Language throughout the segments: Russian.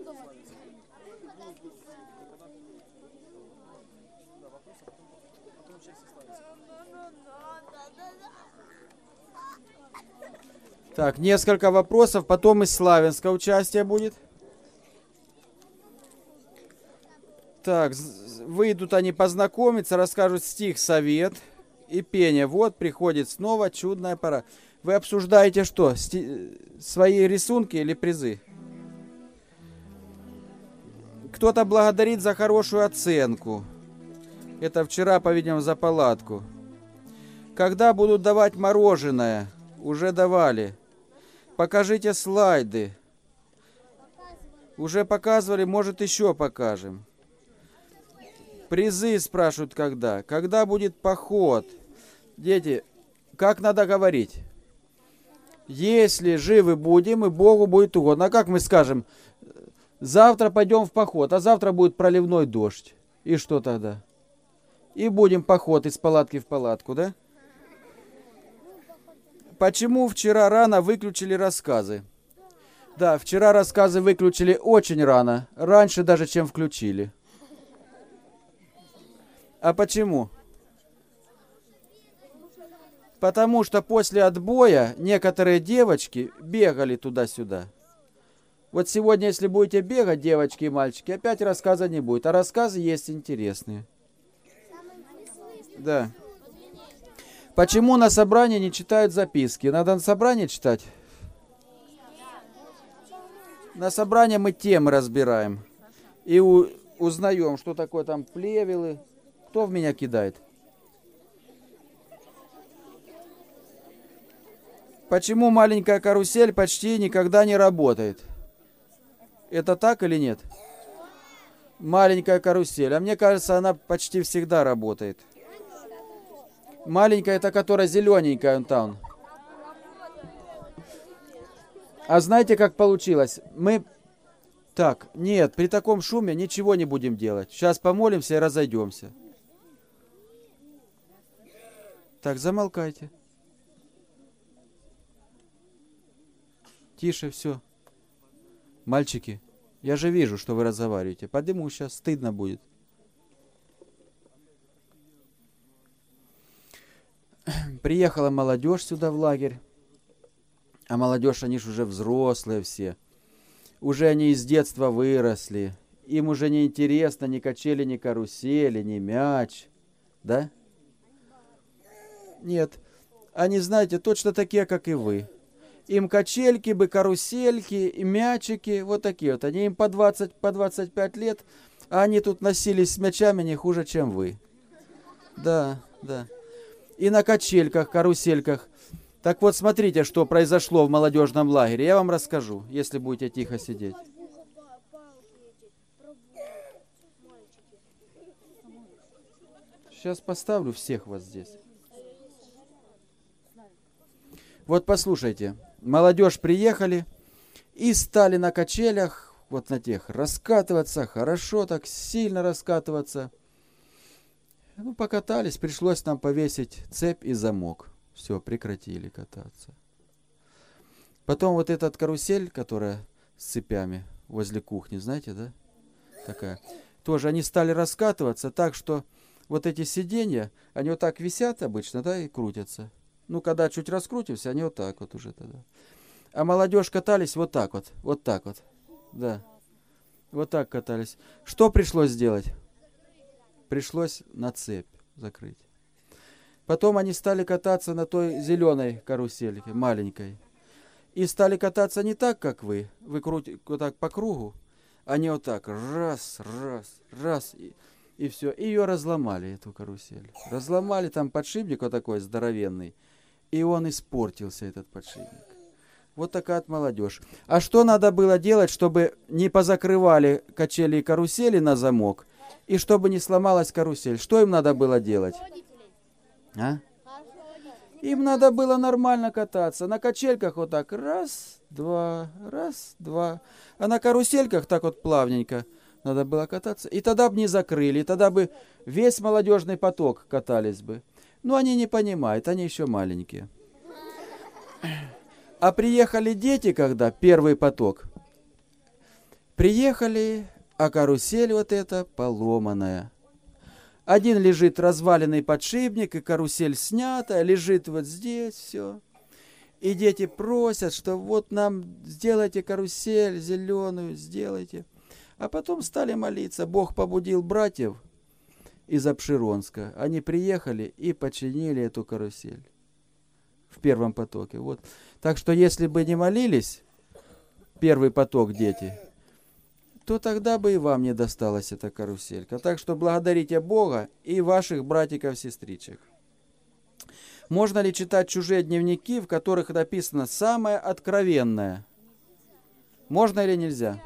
Так, несколько вопросов, потом из Славянска участие будет. Так, выйдут они познакомиться, расскажут стих, совет и пение. Вот приходит снова чудная пора. Вы обсуждаете что? Свои рисунки или призы? Кто-то благодарит за хорошую оценку. Это вчера, по-видимому, за палатку. Когда будут давать мороженое? Уже давали. Покажите слайды. Уже показывали, может, еще покажем. Призы спрашивают, когда. Когда будет поход? Дети, как надо говорить? Если живы будем, и Богу будет угодно. А как мы скажем? Завтра пойдем в поход, а завтра будет проливной дождь. И что тогда? И будем поход из палатки в палатку, да? Почему вчера рано выключили рассказы? Да, вчера рассказы выключили очень рано. Раньше даже, чем включили. А почему? Потому что после отбоя некоторые девочки бегали туда-сюда. Вот сегодня, если будете бегать, девочки и мальчики, опять рассказа не будет. А рассказы есть интересные. Да. Почему на собрании не читают записки? Надо на собрании читать? На собрании мы темы разбираем. И узнаем, что такое там плевелы. Кто в меня кидает? Почему маленькая карусель почти никогда не работает? Это так или нет? Маленькая карусель. А мне кажется, она почти всегда работает. Маленькая, это которая зелененькая, он там. А знаете, как получилось? Мы... Так, нет, при таком шуме ничего не будем делать. Сейчас помолимся и разойдемся. Так, замолкайте. Тише, все. Мальчики, я же вижу, что вы разговариваете. Подниму сейчас, стыдно будет. Приехала молодежь сюда в лагерь. А молодежь, они же уже взрослые все. Уже они из детства выросли. Им уже не интересно ни качели, ни карусели, ни мяч. Да? Нет. Они, знаете, точно такие, как и вы. Им качельки бы, карусельки, и мячики, вот такие вот. Они им по 20, по 25 лет, а они тут носились с мячами не хуже, чем вы. Да, да. И на качельках, карусельках. Так вот, смотрите, что произошло в молодежном лагере. Я вам расскажу, если будете тихо сидеть. Сейчас поставлю всех вас здесь. Вот послушайте. Молодежь приехали и стали на качелях, вот на тех, раскатываться, хорошо так, сильно раскатываться. Ну, покатались, пришлось нам повесить цепь и замок. Все, прекратили кататься. Потом вот этот карусель, которая с цепями возле кухни, знаете, да? Такая. Тоже они стали раскатываться так, что вот эти сиденья, они вот так висят обычно, да, и крутятся. Ну, когда чуть раскрутимся, они вот так вот уже тогда. А молодежь катались вот так вот, да. Вот так катались. Что пришлось сделать? Пришлось на цепь закрыть. Потом они стали кататься на той зеленой карусельке, маленькой. И стали кататься не так, как вы. Вы крутите вот так по кругу. Они вот так, раз, и все. И ее разломали, эту карусель. Разломали, там подшипник вот такой здоровенный. И он испортился, этот подшипник. Вот такая вот молодежь. А что надо было делать, чтобы не позакрывали качели и карусели на замок, и чтобы не сломалась карусель? Что им надо было делать? А? Им надо было нормально кататься. На качельках вот так раз, два. А на карусельках так вот плавненько надо было кататься. И тогда бы не закрыли, и тогда бы весь молодежный поток катались бы. Но они не понимают, они еще маленькие. А приехали дети, когда первый поток. Приехали, а карусель вот эта поломанная. Один лежит разваленный подшипник, и карусель снята, лежит вот здесь все. И дети просят, что вот нам сделайте карусель зеленую, сделайте. А потом стали молиться. Бог побудил братьев из Апшеронска. Они приехали и починили эту карусель в первом потоке. Вот. Так что если бы не молились, первый поток дети, то тогда бы и вам не досталась эта каруселька. Так что благодарите Бога и ваших братиков-сестричек. Можно ли читать чужие дневники, в которых написано самое откровенное? Можно или нельзя?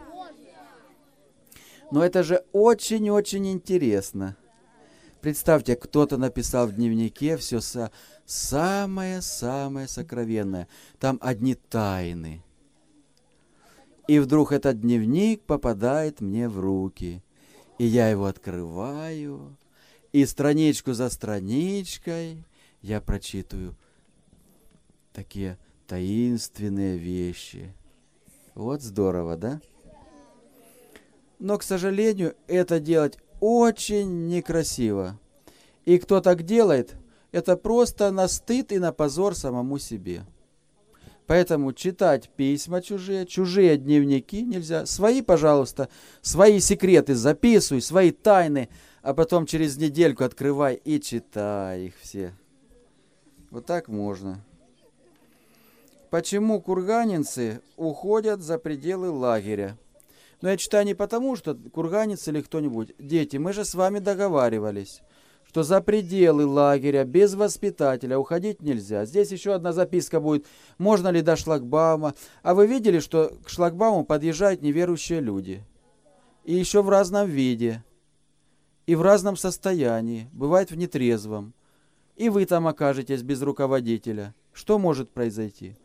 Но это же очень-очень интересно. Представьте, кто-то написал в дневнике все самое-самое сокровенное. Там одни тайны. И вдруг этот дневник попадает мне в руки. И я его открываю. И страничку за страничкой я прочитываю такие таинственные вещи. Вот здорово, да? Но, к сожалению, это делать очень некрасиво. И кто так делает, это просто на стыд и на позор самому себе. Поэтому читать письма чужие, чужие дневники нельзя. Свои, пожалуйста, свои секреты записывай, свои тайны, а потом через недельку открывай и читай их все. Вот так можно. Почему курганинцы уходят за пределы лагеря? Но я читаю не потому, что курганец или кто-нибудь. Дети, мы же с вами договаривались, что за пределы лагеря без воспитателя уходить нельзя. Здесь еще одна записка будет. Можно ли до шлагбаума? А вы видели, что к шлагбауму подъезжают неверующие люди? И еще в разном виде. И в разном состоянии. Бывает в нетрезвом. И вы там окажетесь без руководителя. Что может произойти?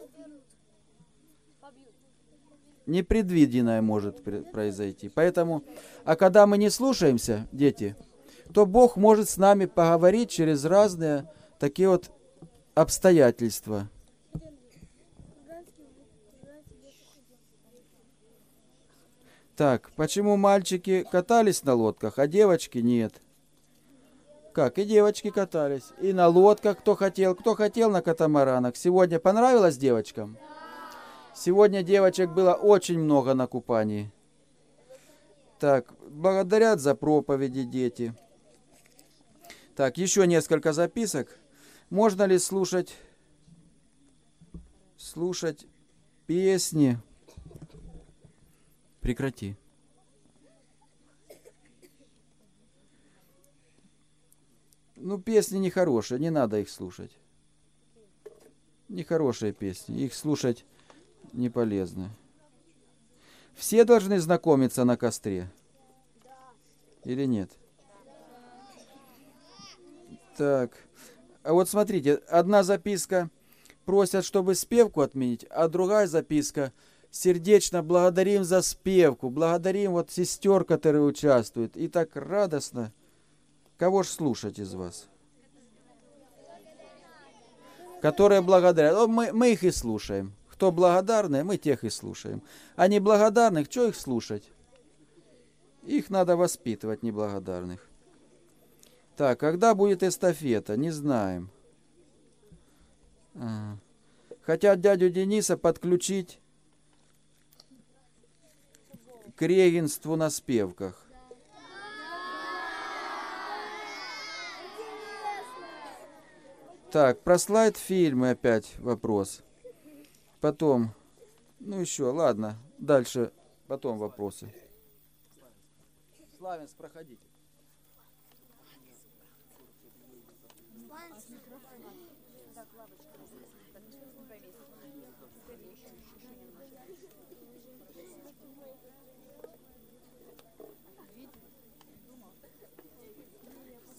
Непредвиденное может произойти. Поэтому, а когда мы не слушаемся, дети, то Бог может с нами поговорить через разные такие вот обстоятельства. Так, почему мальчики катались на лодках, а девочки нет? Как? И девочки катались. И на лодках кто хотел на катамаранах. Сегодня понравилось девочкам? Сегодня девочек было очень много на купании. Так, благодарят за проповеди дети. Так, еще несколько записок. Можно ли слушать песни? Прекрати. Ну, песни нехорошие, не надо их слушать. Нехорошие песни, их слушать не полезно. Все должны знакомиться на костре? Или нет? Так, а вот смотрите, одна записка просят, чтобы спевку отменить, а другая записка сердечно благодарим за спевку, благодарим вот сестер, которые участвуют. И так радостно. Кого ж слушать из вас? Которые благодарят. Мы их и слушаем. Кто благодарный, мы тех и слушаем. А неблагодарных, что их слушать? Их надо воспитывать, неблагодарных. Так, когда будет эстафета? Не знаем. Хотят дядю Дениса подключить к регенству на спевках. Так, про слайд фильмы опять вопрос. Потом, ну еще, ладно, дальше, потом вопросы. Славянс, проходите.